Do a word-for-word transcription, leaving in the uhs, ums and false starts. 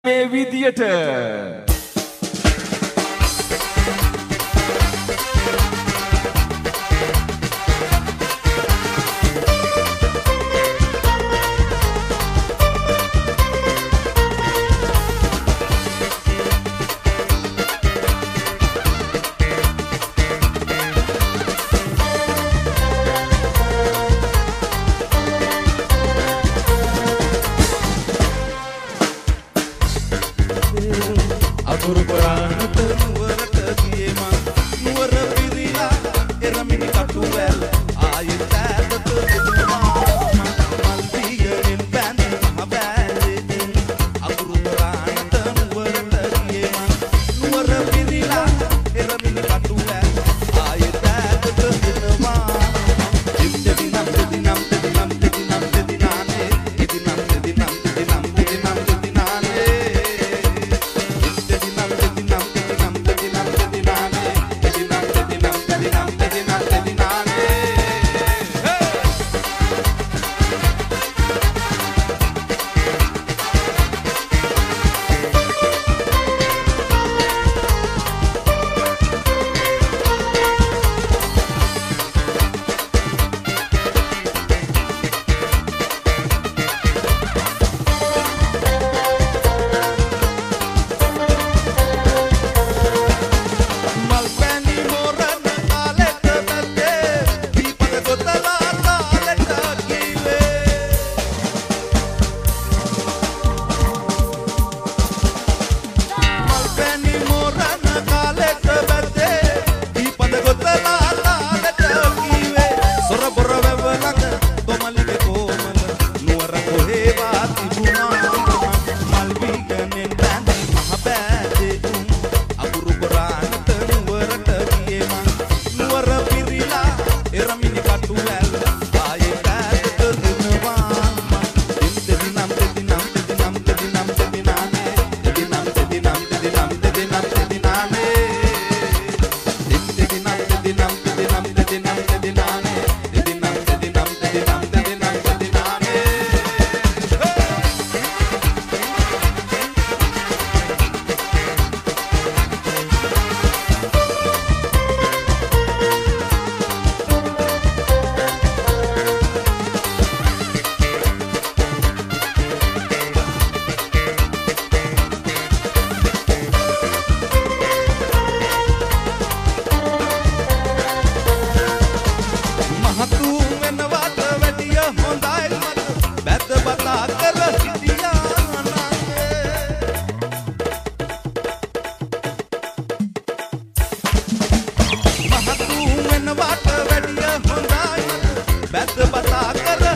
මේ විදියට අකුරු පුරාණට නුවරට ගියේ මං නුවර පිරිලා එරමිනි කටුවැල් ආයෙත් ඈතට එනවා මල් පියෙන් බැඳි මහ බෑලේ අකුරු පුරාණට නුවරට ගියේ මං නුවර පිරිලා එරමිනි කටුවැල් ආයෙත් ඈතට එනවා දෙදිනම් දෙදිනම් දෙදිනම් දෙදිනම් දෙදිනානේ දෙදිනම් දෙදිනම් දෙදිනම් දෙදිනම් දෙදිනානේ Bata kar